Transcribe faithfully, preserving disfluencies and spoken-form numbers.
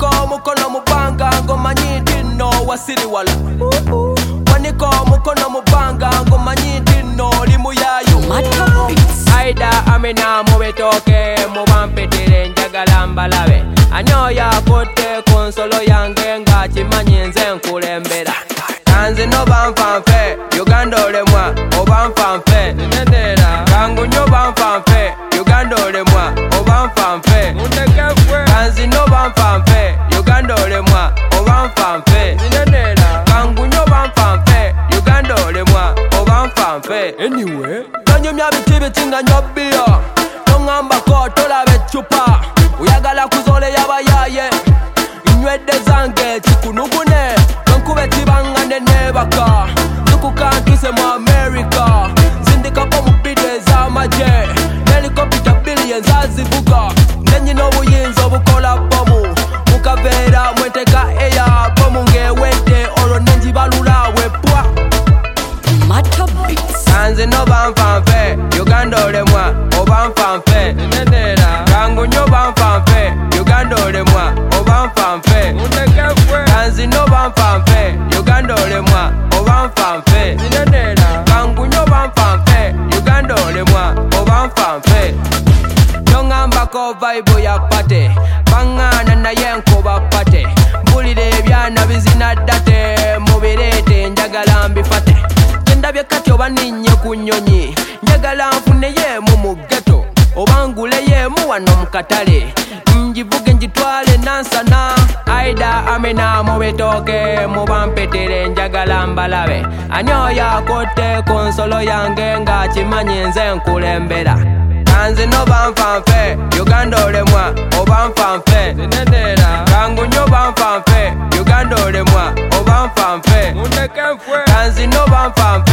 Waniko mukono mubanga ngoma nyinti no wasiri wala Waniko mukono mubanga ngoma nyinti no limu yayo Aida amena mubetoke mubampetere njagala mbalabe Anyoya kote konsolo yange nga chimanyi nze nkulembera Kanzi no bamfanfe Uganda olemwa obamfanfe Nendera Kangu nyo bamfanfe Uganda olemwa obamfanfe Kanzi no bamfanfe Uganda olemwa obamfanfe Nendera Kangu nyo bamfanfe Uganda olemwa obamfanfe Anyway Tonyumya biti biti nga nyobbiyo Tongamba ko tolabe chupa Uyagala kuzole yabayaye Nywedde zange chikunugune Nkube tibangane nebaka Nukukantuse mu America Zindikako mu bide za maje Helicopter billions azivuga Nenyi n'obuyinza obukola bomu Mukavera mweteka eya bomu ngewedde olwo nenjibalula wepwa Matter Beats. Kanzi no bamfanfe Uganda olemwa obamfanfe Nendera Kangu nyo bamfanfe Uganda olemwa obamfanfe Kanzi no bamfanfe Uganda olemwa obamfanfe Nendera Kangu nyo bamfanfe Uganda olemwa obamfanfe Tongambako vibe ya pate Bangana naye nkuba pate Mbulire ebyana bizina date Mubirete njagala mbifate Ndabye kati oba ninye ku nnyonyi njagala nfune yemu mu ghetto oba ngule yemu wano mu katale njivuge njitwale nansana Aida amena mu bitoke mu bampetere njagala mbalabe anyoya kote konsolo yange nga kimanyi nze nkulembera Kanzi no bamfanfe Uganda olemwa obamfanfe Nendera Kangu nyo bamfanfe Uganda olemwa obamfanfe Kanzi no bamfanfe